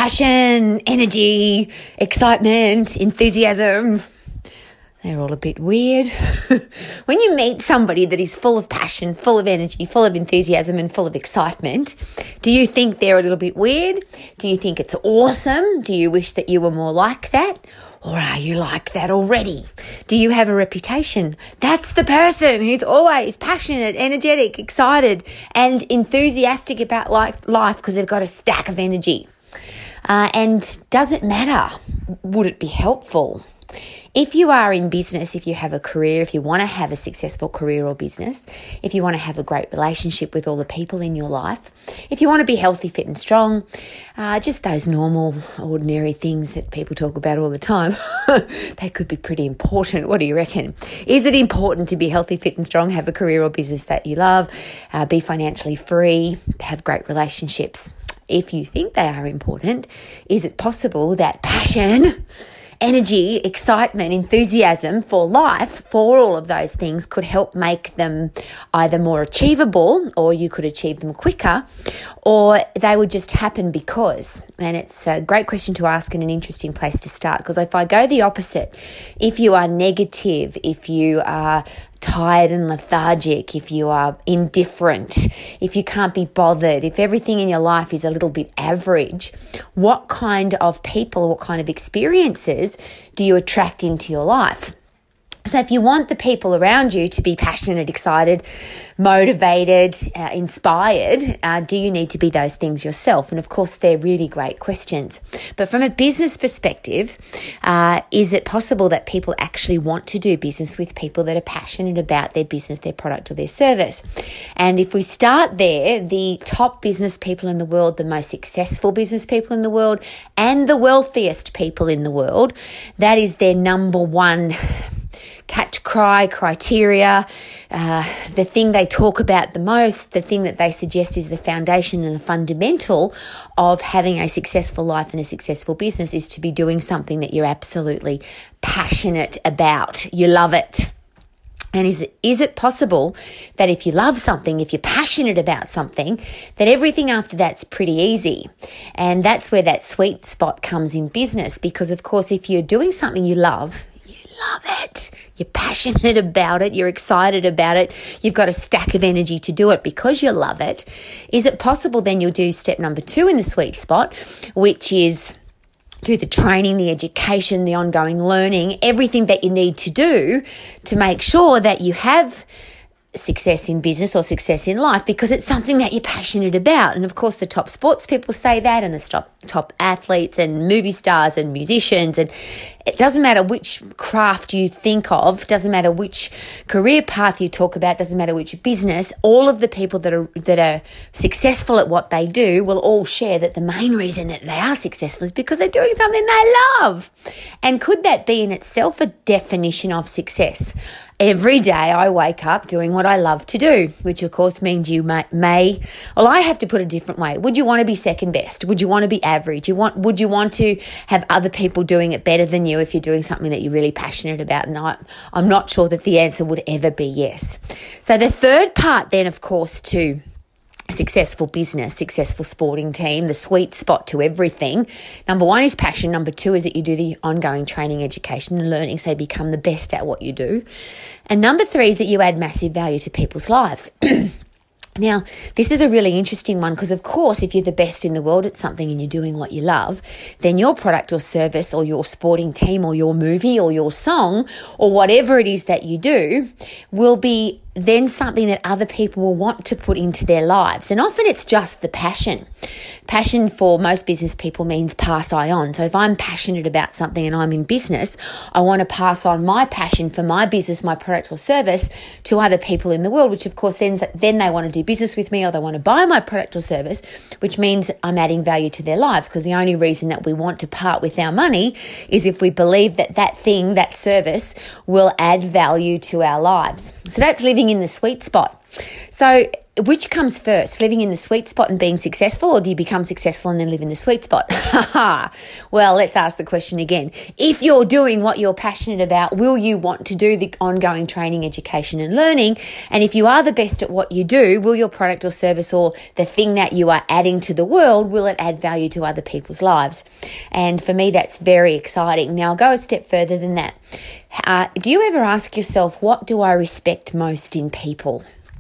passion, energy, excitement, enthusiasm. They're all a bit weird. When you meet somebody that is full of passion, full of energy, full of enthusiasm and full of excitement, do you think they're a little bit weird? Do you think it's awesome? Do you wish that you were more like that? Or are you like that already? Do you have a reputation? That's the person who's always passionate, energetic, excited and enthusiastic about life because they've got a stack of energy. And does it matter? Would it be helpful? If you are in business, if you have a career, if you want to have a successful career or business, if you want to have a great relationship with all the people in your life, if you want to be healthy, fit and strong, just those normal, ordinary things that people talk about all the time, they could be pretty important. What do you reckon? Is it important to be healthy, fit and strong, have a career or business that you love, be financially free, have great relationships? If you think they are important, is it possible that passion, energy, excitement, enthusiasm for life, for all of those things could help make them either more achievable, or you could achieve them quicker, or they would just happen because? And it's a great question to ask and an interesting place to start, because if I go the opposite, if you are negative, if you are tired and lethargic, if you are indifferent, if you can't be bothered, if everything in your life is a little bit average, what kind of people, what kind of experiences do you attract into your life? So if you want the people around you to be passionate, excited, motivated, inspired, do you need to be those things yourself? And of course, they're really great questions. But from a business perspective, is it possible that people actually want to do business with people that are passionate about their business, their product or their service? And if we start there, the top business people in the world, the most successful business people in the world, and the wealthiest people in the world, that is their number one catch-cry criteria, the thing they talk about the most, the thing that they suggest is the foundation and the fundamental of having a successful life and a successful business is to be doing something that you're absolutely passionate about. You love it. And is it possible that if you love something, if you're passionate about something, that everything after that's pretty easy? And that's where that sweet spot comes in business, because of course, if you're doing something you love it, you're passionate about it, you're excited about it, you've got a stack of energy to do it because you love it, is it possible then you'll do step number 2 in the sweet spot, which is do the training, the education, the ongoing learning, everything that you need to do to make sure that you have success in business or success in life because it's something that you're passionate about. And of course, the top sports people say that, and the top athletes and movie stars and musicians, and it doesn't matter which craft you think of, doesn't matter which career path you talk about, doesn't matter which business, all of the people that are successful at what they do will all share that the main reason that they are successful is because they're doing something they love. And could that be in itself a definition of success? Every day I wake up doing what I love to do, which of course means you may, well, I have to put it a different way. Would you want to be second best? Would you want to be average? Would you want to have other people doing it better than you if you're doing something that you're really passionate about? And I'm not sure that the answer would ever be yes. So the third part then, of course, to successful business, successful sporting team, the sweet spot to everything. Number 1 is passion. Number 2 is that you do the ongoing training, education and learning so you become the best at what you do. And number 3 is that you add massive value to people's lives. Now, this is a really interesting one because, of course, if you're the best in the world at something and you're doing what you love, then your product or service or your sporting team or your movie or your song or whatever it is that you do will be then something that other people will want to put into their lives. And often it's just the passion. Passion for most business people means pass I on. So if I'm passionate about something and I'm in business, I want to pass on my passion for my business, my product or service to other people in the world, which of course then they want to do business with me or they want to buy my product or service, which means I'm adding value to their lives, because the only reason that we want to part with our money is if we believe that that thing, that service will add value to our lives. So that's living in the sweet spot. So which comes first, living in the sweet spot and being successful, or do you become successful and then live in the sweet spot? Well, let's ask the question again. If you're doing what you're passionate about, will you want to do the ongoing training, education and learning? And if you are the best at what you do, will your product or service or the thing that you are adding to the world, will it add value to other people's lives? And for me, that's very exciting. Now, I'll go a step further than that. Do you ever ask yourself, what do I respect most in people?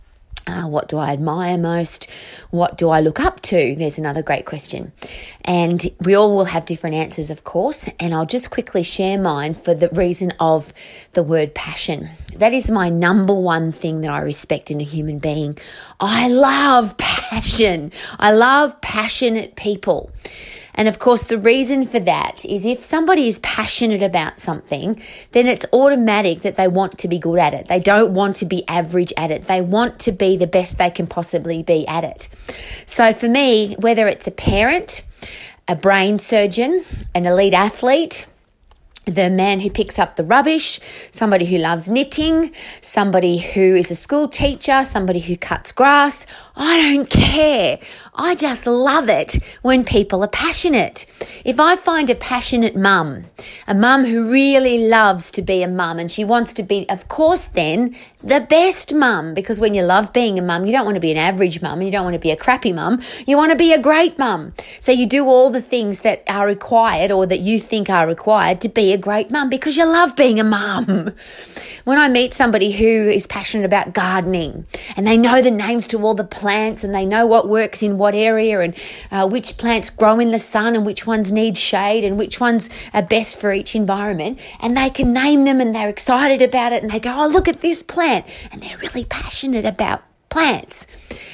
What do I admire most? What do I look up to? There's another great question. And we all will have different answers, of course. And I'll just quickly share mine for the reason of the word passion. That is my number one thing that I respect in a human being. I love passion. I love passionate people. And of course, the reason for that is if somebody is passionate about something, then it's automatic that they want to be good at it. They don't want to be average at it. They want to be the best they can possibly be at it. So for me, whether it's a parent, a brain surgeon, an elite athlete, the man who picks up the rubbish, somebody who loves knitting, somebody who is a school teacher, somebody who cuts grass, I don't care. I just love it when people are passionate. If I find a passionate mum, a mum who really loves to be a mum and she wants to be, of course, then the best mum, because when you love being a mum, you don't want to be an average mum and you don't want to be a crappy mum. You want to be a great mum. So you do all the things that are required or that you think are required to be a great mum because you love being a mum. When I meet somebody who is passionate about gardening and they know the names to all the plants and they know what works in what area and which plants grow in the sun and which ones need shade and which ones are best for each environment, and they can name them and they're excited about it and they go, oh, look at this plant, and they're really passionate about plants.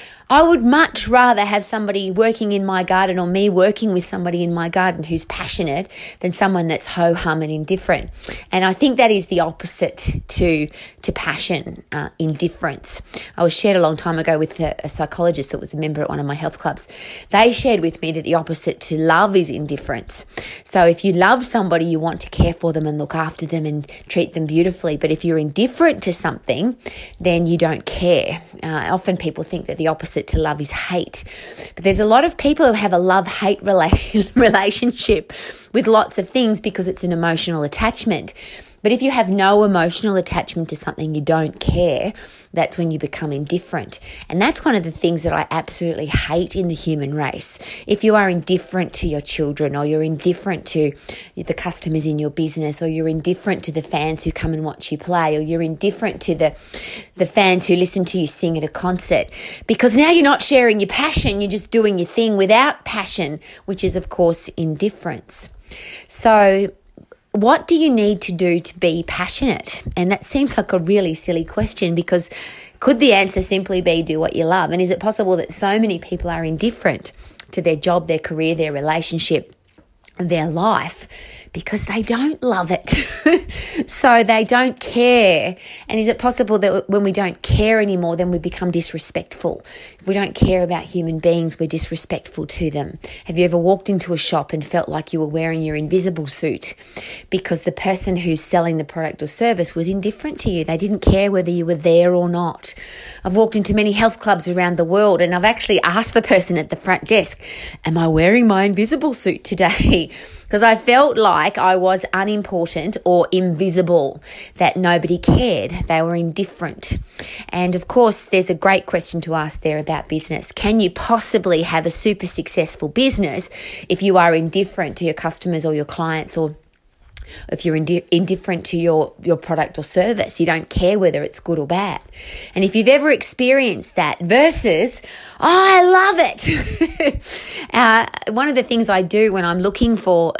I would much rather have somebody working in my garden or me working with somebody in my garden who's passionate than someone that's ho-hum and indifferent. And I think that is the opposite to passion, indifference. I was shared a long time ago with a psychologist that was a member at one of my health clubs. They shared with me that the opposite to love is indifference. So if you love somebody, you want to care for them and look after them and treat them beautifully. But if you're indifferent to something, then you don't care. Often people think that the opposite to love is hate. But there's a lot of people who have a love-hate relationship with lots of things because it's an emotional attachment. But if you have no emotional attachment to something, you don't care, that's when you become indifferent. And that's one of the things that I absolutely hate in the human race. If you are indifferent to your children, or you're indifferent to the customers in your business, or you're indifferent to the fans who come and watch you play, or you're indifferent to the fans who listen to you sing at a concert, because now you're not sharing your passion, you're just doing your thing without passion, which is, of course, indifference. So what do you need to do to be passionate? And that seems like a really silly question, because could the answer simply be do what you love? And is it possible that so many people are indifferent to their job, their career, their relationship, their life, because they don't love it? So they don't care. And is it possible that when we don't care anymore, then we become disrespectful? If we don't care about human beings, we're disrespectful to them. Have you ever walked into a shop and felt like you were wearing your invisible suit because the person who's selling the product or service was indifferent to you? They didn't care whether you were there or not. I've walked into many health clubs around the world and I've actually asked the person at the front desk, am I wearing my invisible suit today? Because I felt like I was unimportant or invisible, that nobody cared. They were indifferent. And of course, there's a great question to ask there about business. Can you possibly have a super successful business if you are indifferent to your customers or your clients, or if you're indifferent to your product or service? You don't care whether it's good or bad. And if you've ever experienced that versus, oh, I love it. One of the things I do when I'm looking for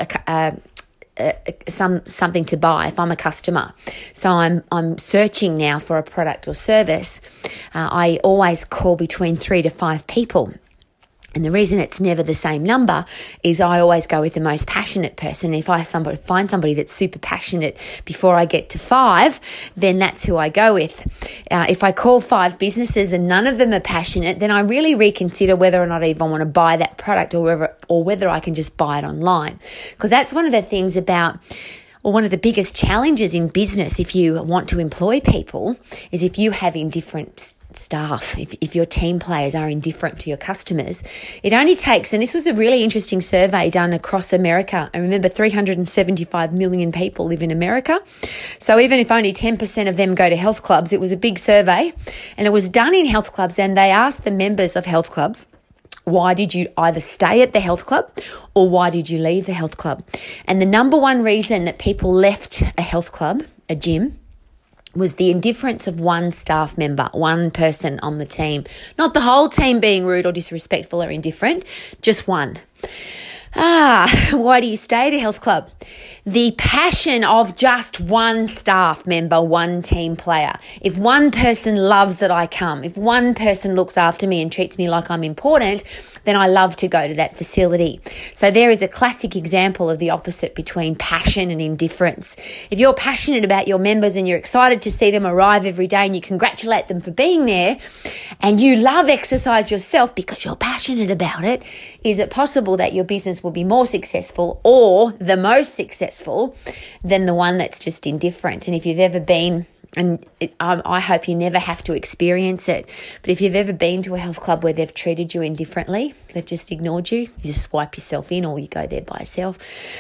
something to buy, if I'm a customer, so I'm searching now for a product or service, I always call between 3 to 5 people. And the reason it's never the same number is I always go with the most passionate person. If I find somebody that's super passionate before I get to 5, then that's who I go with. If I call 5 businesses and none of them are passionate, then I really reconsider whether or not I even want to buy that product, or whether I can just buy it online. Because that's one of the things about, or one of the biggest challenges in business if you want to employ people, is if you have indifferent staff, if your team players are indifferent to your customers, it only takes, and this was a really interesting survey done across America. And remember, 375 million people live in America. So even if only 10% of them go to health clubs, it was a big survey, and it was done in health clubs, and they asked the members of health clubs, why did you either stay at the health club or why did you leave the health club? And the number one reason that people left a health club, a gym, was the indifference of one staff member, one person on the team. Not the whole team being rude or disrespectful or indifferent, just one. Why do you stay at a health club? The passion of just one staff member, one team player. If one person loves that I come, if one person looks after me and treats me like I'm important, then I love to go to that facility. So there is a classic example of the opposite between passion and indifference. If you're passionate about your members and you're excited to see them arrive every day and you congratulate them for being there, and you love exercise yourself because you're passionate about it, is it possible that your business will be more successful or the most successful than the one that's just indifferent? And if you've ever been, and I hope you never have to experience it, but if you've ever been to a health club where they've treated you indifferently, they've just ignored you, you just swipe yourself in or you go there by yourself.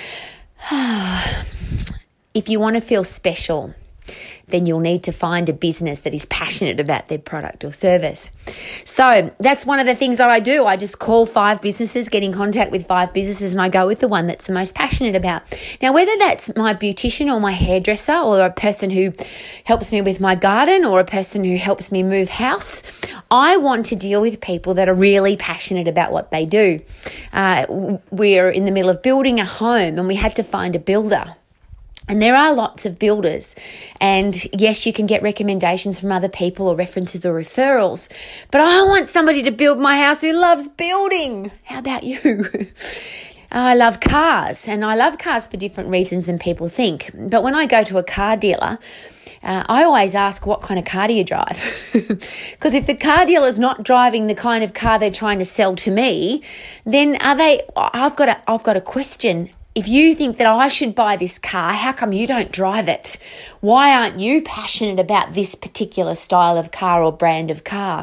If you want to feel special, then you'll need to find a business that is passionate about their product or service. So that's one of the things that I do. I just call 5 businesses, get in contact with 5 businesses, and I go with the one that's the most passionate about. Now, whether that's my beautician or my hairdresser or a person who helps me with my garden or a person who helps me move house, I want to deal with people that are really passionate about what they do. We're in the middle of building a home and we had to find a builder. And there are lots of builders, and yes, you can get recommendations from other people or references or referrals, but I want somebody to build my house who loves building. How about you? I love cars, and I love cars for different reasons than people think. But when I go to a car dealer, I always ask, what kind of car do you drive? Because if the car dealer is not driving the kind of car they're trying to sell to me, then I've got a question. If you think that I should buy this car, how come you don't drive it? Why aren't you passionate about this particular style of car or brand of car?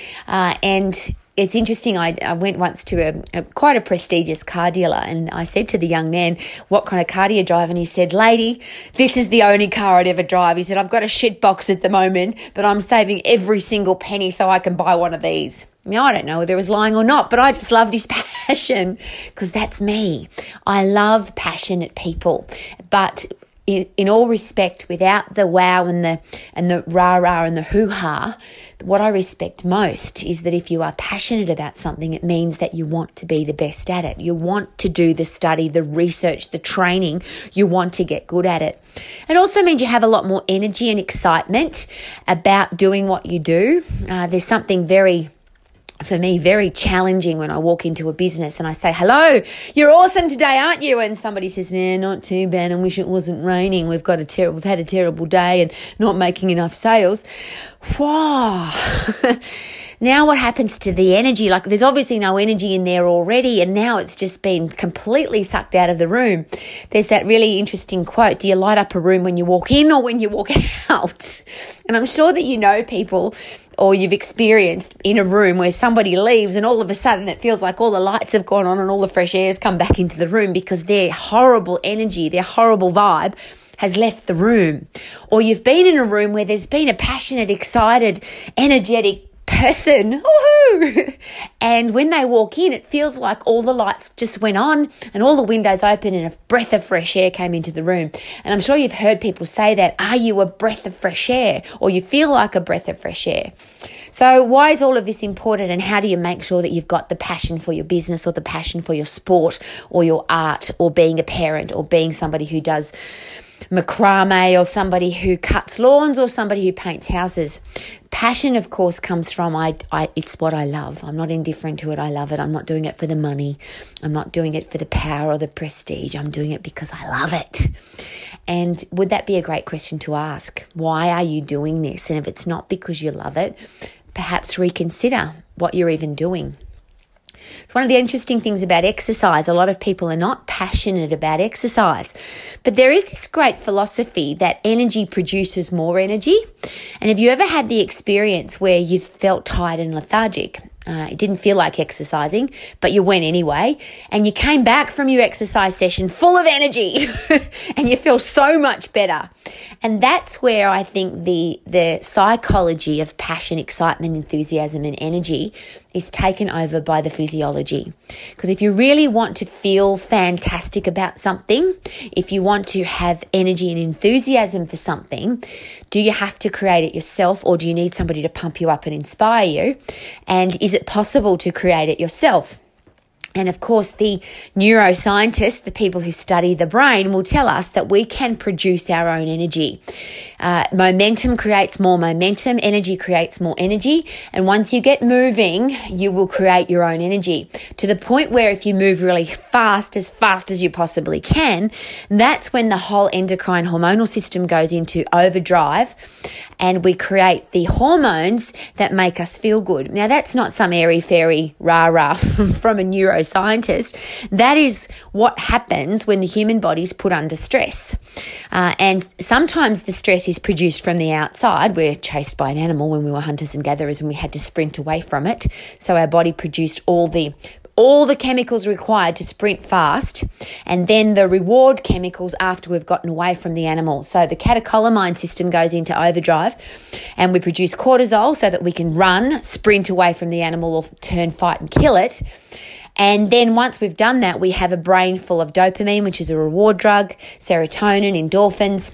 And it's interesting, I went once to quite a prestigious car dealer, and I said to the young man, what kind of car do you drive? And he said, lady, this is the only car I'd ever drive. He said, I've got a shit box at the moment, but I'm saving every single penny so I can buy one of these. I don't know whether he was lying or not, but I just loved his passion because that's me. I love passionate people, but in all respect, without the wow and the rah-rah and the hoo-ha, what I respect most is that if you are passionate about something, it means that you want to be the best at it. You want to do the study, the research, the training. You want to get good at it. It also means you have a lot more energy and excitement about doing what you do. There's something for me, very challenging when I walk into a business and I say, hello, you're awesome today, aren't you? And somebody says, nah, not too bad. I wish it wasn't raining. We've had a terrible day and not making enough sales. Wow. Now what happens to the energy? Like, there's obviously no energy in there already, and now it's just been completely sucked out of the room. There's that really interesting quote, do you light up a room when you walk in or when you walk out? And I'm sure that you know people, or you've experienced in a room where somebody leaves and all of a sudden it feels like all the lights have gone on and all the fresh air has come back into the room because their horrible energy, their horrible vibe has left the room. Or you've been in a room where there's been a passionate, excited, energetic person, woohoo! And when they walk in, it feels like all the lights just went on and all the windows open and a breath of fresh air came into the room. And I'm sure you've heard people say that, are you a breath of fresh air? Or you feel like a breath of fresh air. So why is all of this important, and how do you make sure that you've got the passion for your business or the passion for your sport or your art or being a parent or being somebody who does macrame or somebody who cuts lawns or somebody who paints houses? Passion, of course, comes from it's what I love. I'm not indifferent to it. I love it. I'm not doing it for the money. I'm not doing it for the power or the prestige. I'm doing it because I love it. And would that be a great question to ask? Why are you doing this? And if it's not because you love it, perhaps reconsider what you're even doing. It's one of the interesting things about exercise. A lot of people are not passionate about exercise. But there is this great philosophy that energy produces more energy. And have you ever had the experience where you felt tired and lethargic? It didn't feel like exercising, but you went anyway, and you came back from your exercise session full of energy and you feel so much better. And that's where I think the psychology of passion, excitement, enthusiasm, and energy is taken over by the physiology. Because if you really want to feel fantastic about something, if you want to have energy and enthusiasm for something, do you have to create it yourself, or do you need somebody to pump you up and inspire you? And is it possible to create it yourself? And of course, the neuroscientists, the people who study the brain, will tell us that we can produce our own energy. Momentum creates more momentum, energy creates more energy. And once you get moving, you will create your own energy to the point where if you move really fast as you possibly can, that's when the whole endocrine hormonal system goes into overdrive and we create the hormones that make us feel good. Now, that's not some airy-fairy rah-rah from a neuroscientist. That is what happens when the human body's put under stress. And sometimes the stress is produced from the outside. We're chased by an animal when we were hunters and gatherers and we had to sprint away from it. So our body produced all the chemicals required to sprint fast, and then the reward chemicals after we've gotten away from the animal. So the catecholamine system goes into overdrive and we produce cortisol so that we can run, sprint away from the animal or turn, fight and kill it. And then once we've done that, we have a brain full of dopamine, which is a reward drug, serotonin, endorphins,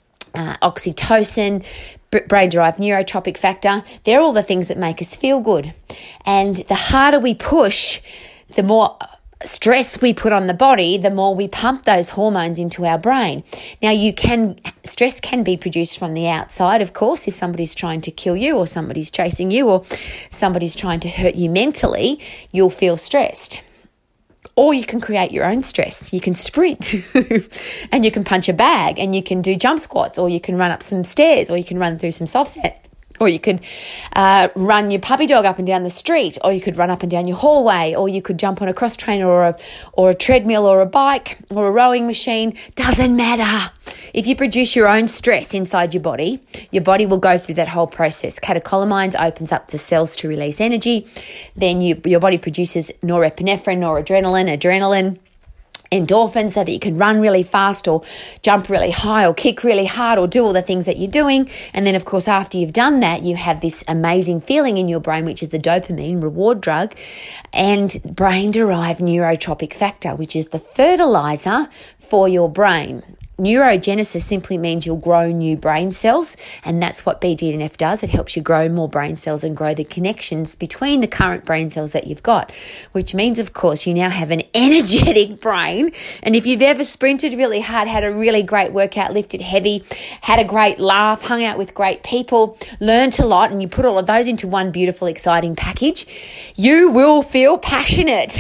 oxytocin, brain-derived neurotropic factor. They're all the things that make us feel good. And the harder we push, the more stress we put on the body, the more we pump those hormones into our brain. Now, stress can be produced from the outside, of course. If somebody's trying to kill you or somebody's chasing you or somebody's trying to hurt you mentally, you'll feel stressed. Or you can create your own stress. You can sprint and you can punch a bag and you can do jump squats, or you can run up some stairs, or you can run through some soft set. Or you could run your puppy dog up and down the street, or you could run up and down your hallway, or you could jump on a cross trainer or a treadmill or a bike or a rowing machine. Doesn't matter. If you produce your own stress inside your body will go through that whole process. Catecholamines opens up the cells to release energy. Then your body produces norepinephrine, adrenaline, endorphins, so that you can run really fast or jump really high or kick really hard or do all the things that you're doing. And then, of course, after you've done that, you have this amazing feeling in your brain, which is the dopamine reward drug, and brain-derived neurotropic factor, which is the fertilizer for your brain. Neurogenesis simply means you'll grow new brain cells, and that's what BDNF does. It helps you grow more brain cells and grow the connections between the current brain cells that you've got, which means, of course, you now have an energetic brain. And if you've ever sprinted really hard, had a really great workout, lifted heavy, had a great laugh, hung out with great people, learnt a lot, and you put all of those into one beautiful, exciting package, you will feel passionate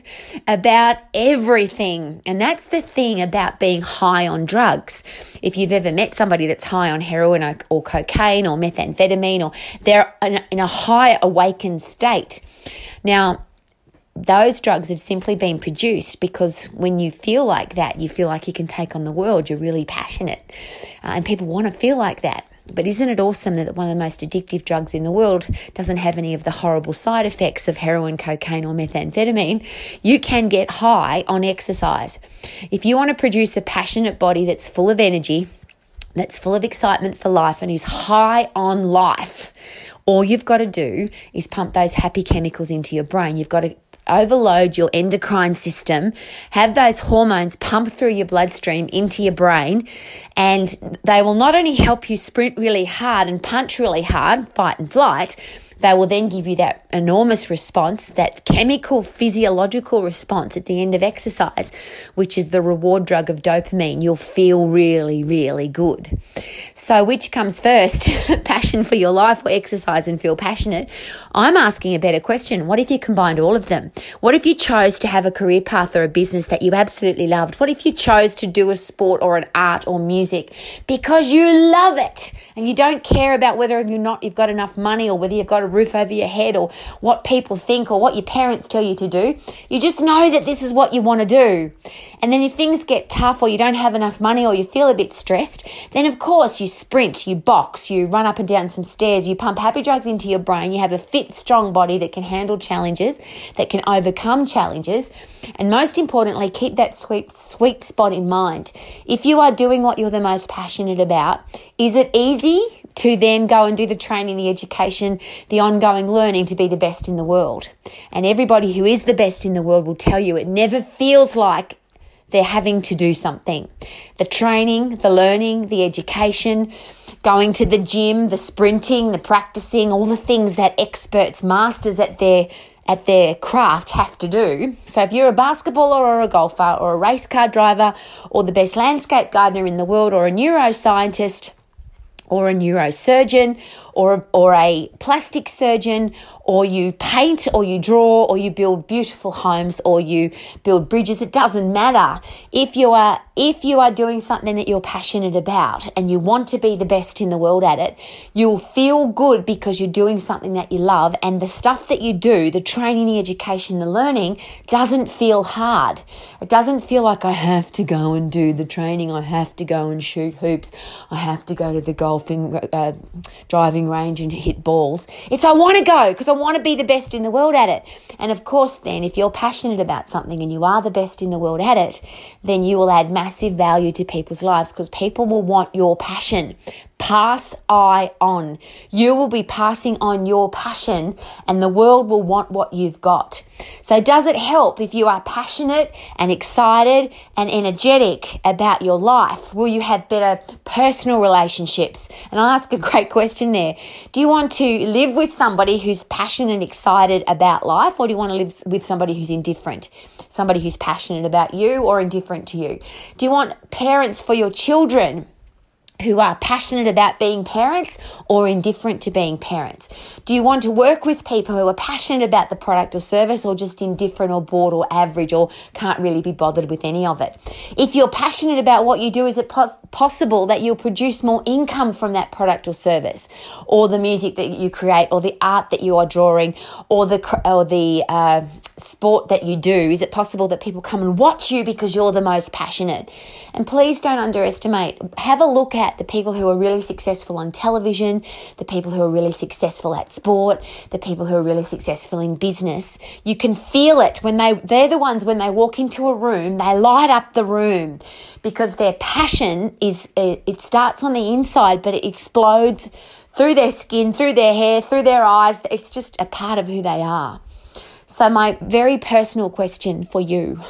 about everything. And that's the thing about being high on drugs. If you've ever met somebody that's high on heroin or cocaine or methamphetamine, or they're in a high awakened state. Now, those drugs have simply been produced because when you feel like that, you feel like you can take on the world. You're really passionate, and people want to feel like that. But isn't it awesome that one of the most addictive drugs in the world doesn't have any of the horrible side effects of heroin, cocaine, or methamphetamine? You can get high on exercise. If you want to produce a passionate body that's full of energy, that's full of excitement for life, and is high on life, all you've got to do is pump those happy chemicals into your brain. You've got to overload your endocrine system, have those hormones pump through your bloodstream into your brain, and they will not only help you sprint really hard and punch really hard, fight and flight, they will then give you that enormous response, that chemical physiological response at the end of exercise, which is the reward drug of dopamine. You'll feel really, really good. So which comes first, passion for your life or exercise and feel passionate? I'm asking a better question. What if you combined all of them? What if you chose to have a career path or a business that you absolutely loved? What if you chose to do a sport or an art or music because you love it and you don't care about whether or not you've got enough money or whether you've got a roof over your head or what people think or what your parents tell you to do. You just know that this is what you want to do. And then if things get tough or you don't have enough money or you feel a bit stressed, then of course you sprint, you box, you run up and down some stairs, you pump happy drugs into your brain, you have a fit, strong body that can handle challenges, that can overcome challenges. And most importantly, keep that sweet spot in mind. If you are doing what you're the most passionate about, is it easy to then go and do the training, the education, the ongoing learning to be the best in the world? And everybody who is the best in the world will tell you it never feels like they're having to do something. The training, the learning, the education, going to the gym, the sprinting, the practicing, all the things that experts, masters at their craft have to do. So if you're a basketballer or a golfer or a race car driver or the best landscape gardener in the world or a neuroscientist or a neurosurgeon or a plastic surgeon, or you paint or you draw or you build beautiful homes or you build bridges, it doesn't matter. If you are doing something that you're passionate about and you want to be the best in the world at it, you'll feel good because you're doing something that you love, and the stuff that you do, the training, the education, the learning, doesn't feel hard. It doesn't feel like I have to go and do the training, I have to go and shoot hoops, I have to go to the golfing driving range and hit balls. It's I want to go because I want to be the best in the world at it. And of course then, if you're passionate about something and you are the best in the world at it, then you will add massive value to people's lives because people will want your passion. Pass I on. You will be passing on your passion and the world will want what you've got. So does it help if you are passionate and excited and energetic about your life? Will you have better personal relationships? And I'll ask a great question there. Do you want to live with somebody who's passionate and excited about life, or do you want to live with somebody who's indifferent? Somebody who's passionate about you or indifferent to you? Do you want parents for your children who are passionate about being parents or indifferent to being parents? Do you want to work with people who are passionate about the product or service or just indifferent or bored or average or can't really be bothered with any of it? If you're passionate about what you do, is it possible that you'll produce more income from that product or service, or the music that you create, or the art that you are drawing, or the sport that you do? Is it possible that people come and watch you because you're the most passionate? And please don't underestimate. Have a look at the people who are really successful on television, the people who are really successful at sport, the people who are really successful in business. You can feel it when they're the ones, when they walk into a room, they light up the room because their passion it starts on the inside, but it explodes through their skin, through their hair, through their eyes. It's just a part of who they are. So my very personal question for you: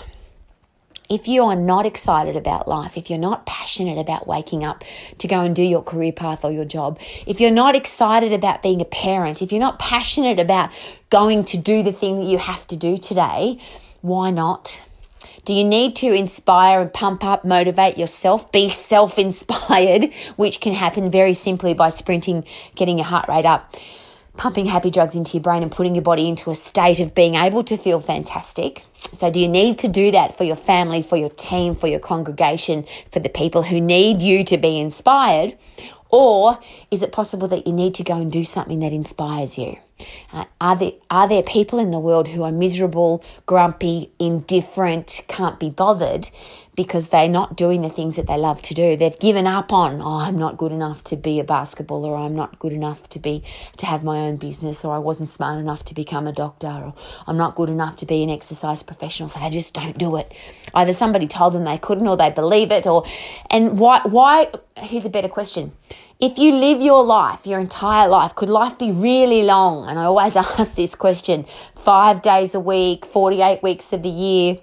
if you are not excited about life, if you're not passionate about waking up to go and do your career path or your job, if you're not excited about being a parent, if you're not passionate about going to do the thing that you have to do today, why not? Do you need to inspire and pump up, motivate yourself, be self-inspired, which can happen very simply by sprinting, getting your heart rate up, pumping happy drugs into your brain and putting your body into a state of being able to feel fantastic? So do you need to do that for your family, for your team, for your congregation, for the people who need you to be inspired? Or is it possible that you need to go and do something that inspires you? Are there people in the world who are miserable, grumpy, indifferent, can't be bothered because they're not doing the things that they love to do? They've given up on, I'm not good enough to be a basketballer, or I'm not good enough to have my own business, or I wasn't smart enough to become a doctor, or I'm not good enough to be an exercise professional, so they just don't do it. Either somebody told them they couldn't, or they believe it, and why? Here's a better question. If you live your life, your entire life, could life be really long? And I always ask this question: 5 days a week, 48 weeks of the year,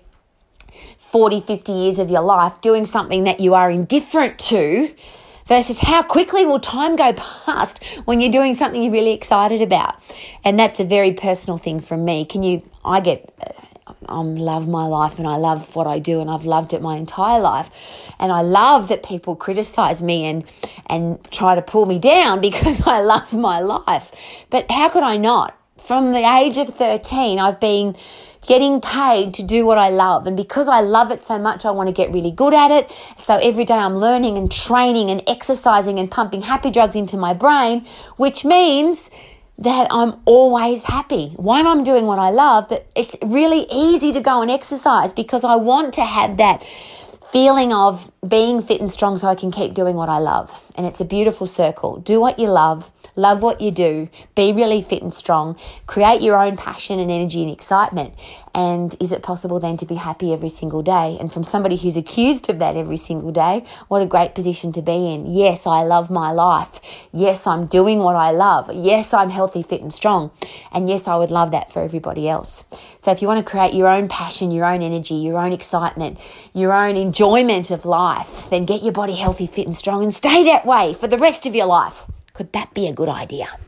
40, 50 years of your life doing something that you are indifferent to, versus how quickly will time go past when you're doing something you're really excited about? And that's a very personal thing from me. I love my life and I love what I do, and I've loved it my entire life. And I love that people criticize me and try to pull me down because I love my life. But how could I not? From the age of 13, I've been getting paid to do what I love. And because I love it so much, I want to get really good at it. So every day I'm learning and training and exercising and pumping happy drugs into my brain, which means that I'm always happy. One, I'm doing what I love, but it's really easy to go and exercise because I want to have that feeling of being fit and strong so I can keep doing what I love. And it's a beautiful circle. Do what you love what you do, be really fit and strong, create your own passion and energy and excitement. And is it possible then to be happy every single day? And from somebody who's accused of that every single day, what a great position to be in. Yes, I love my life. Yes, I'm doing what I love. Yes, I'm healthy, fit and strong. And yes, I would love that for everybody else. So if you want to create your own passion, your own energy, your own excitement, your own enjoyment of life, then get your body healthy, fit and strong and stay that way for the rest of your life. Could that be a good idea?